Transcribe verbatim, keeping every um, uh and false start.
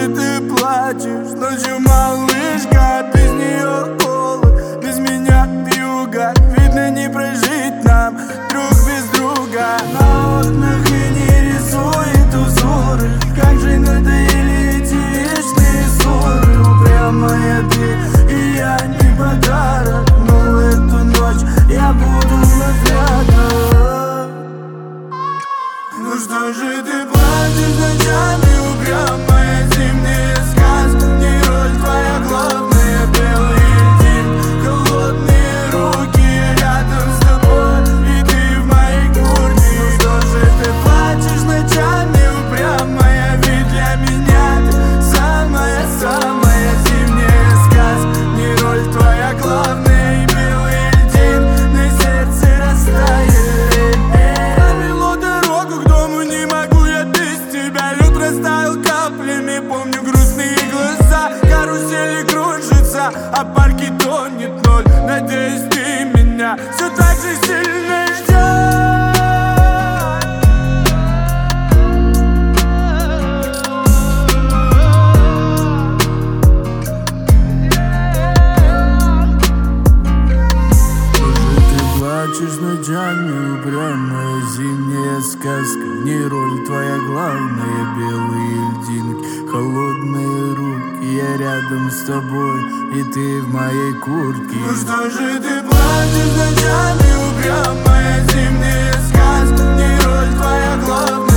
же ты плачешь ночью, малышка? Без нее холод, без меня вьюга. Видно, не прожить нам друг без друга. На окнах и не рисует узоры. Как же надоели эти вечные ссоры. Упрямая ты и я не подарок, но эту ночь я буду вновь рядом. Ну что же ты плачешь ночами, упрямая? Зимняя сказка, не роль твоя главная. Белый льдин, холодные руки, рядом с тобой, и ты в моей куртке. Ну что же ты плачешь ночами, упрямая? Ведь для меня ты самая-самая зимняя сказка, не роль твоя главная. И белый льдин на сердце растает. Провело дорогу к дому, не могу я без тебя. Лед растаял каплями, помню грустные глаза. Карусели кружатся, а парки тонет ноль. Надеюсь, ты меня все так же сильно ждешь. Плачешь ночами, упрямая зимняя сказка, не роль твоя главная. Белые льдинки, холодные руки, я рядом с тобой, и ты в моей куртке. Ну что же ты плачешь ночами, упрямая зимняя сказка, не роль твоя главная.